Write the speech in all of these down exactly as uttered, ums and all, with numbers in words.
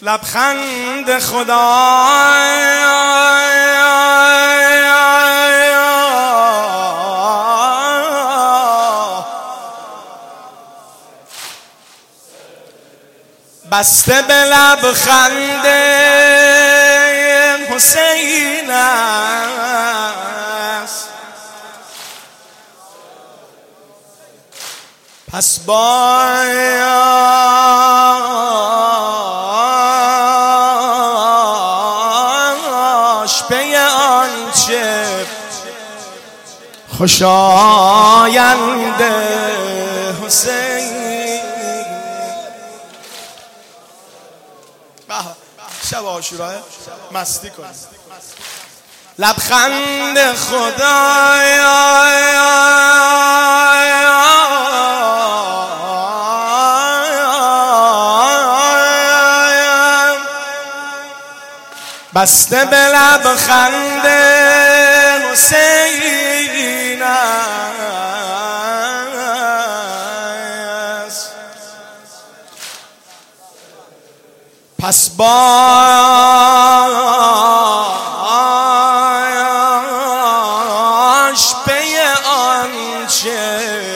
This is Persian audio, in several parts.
لبخند خدا بسته به لبخند حسین است، پس باش پی آنچه خوشایند حسین. شب عاشورا مستی کن. لبخند خدا بسته به لبخند حسین است، پس باش پی آنچه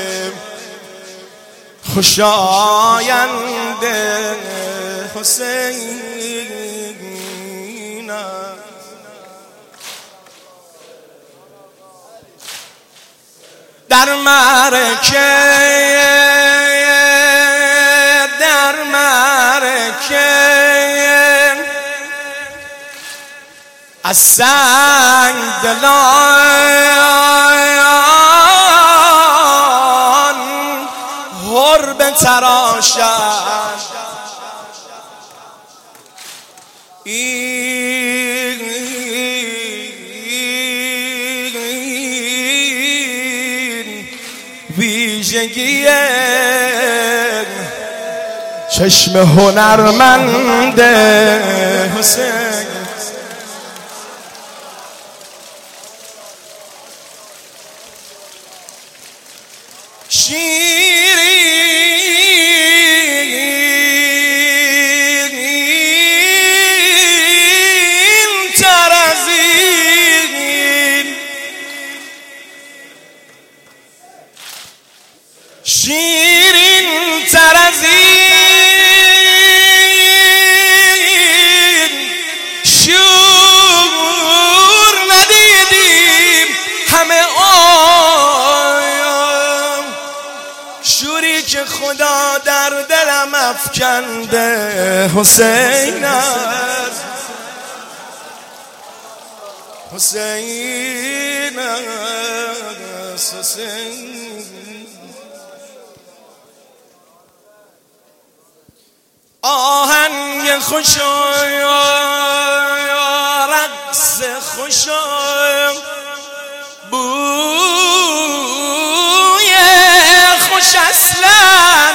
خوشایند حسین. در معرکه در معرکه از سنگ دلان هر بتراشد، ویژگی چشم هنرمند حسین. شیرین تر از این، شیرین تر از این شور ندیدیم همه آیم، شوری که خدا در دلم افکنده حسین است، حسین است، حسین. آهنگ خوش و رقص خوش و بوی خوش اصلا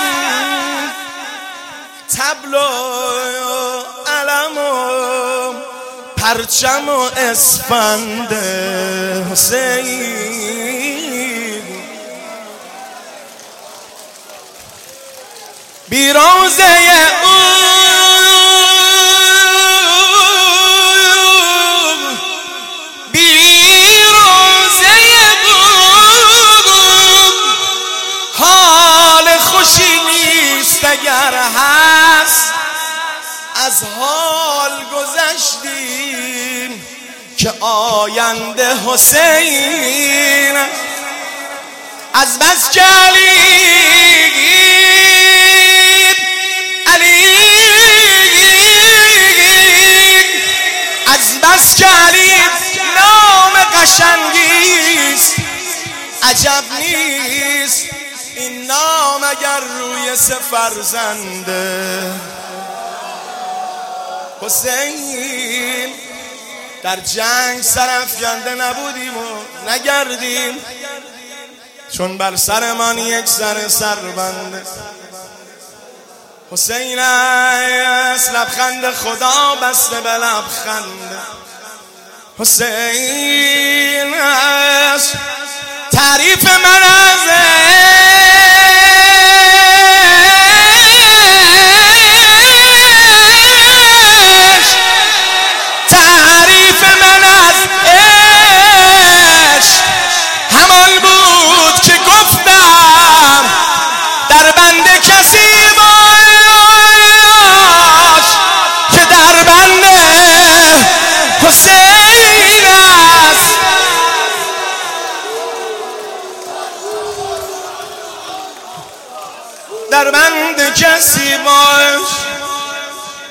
طبل و علم و پرچم و اسفند حسین. بی روزه او بی روزه او حال خوشی نیست، اگر هست از حال گذشتیم که آینده حسین. از بس که علی بس که علی نام قشنگیست، عجب نیست این نام اگر روی سه فرزنده حسین. در جنگ سرافکنده نبودیم و نگردیم، چون بر سرمان یک سر سربنده حسین است. لبخند خدا بسته به لبخند حسین است. تعریف من از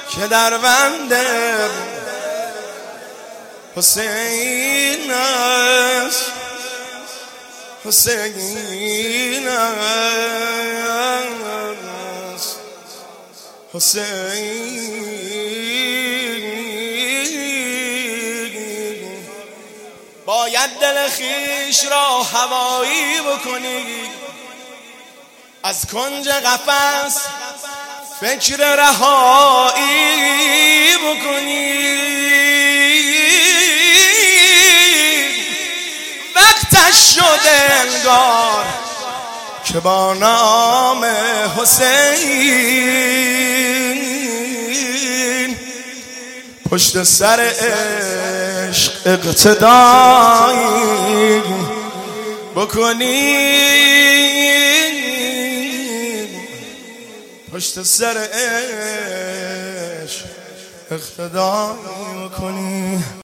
که در بنده حسین است، حسین است، حسین. باید دل خویش را هوایی بکنی، از کنج قفس فکر رهایی بکنی. وقتش شده انگار که با نام حسین پشت سر عشق اقتدایی بکنی، پشت سر عشق اقتدایی بکنی.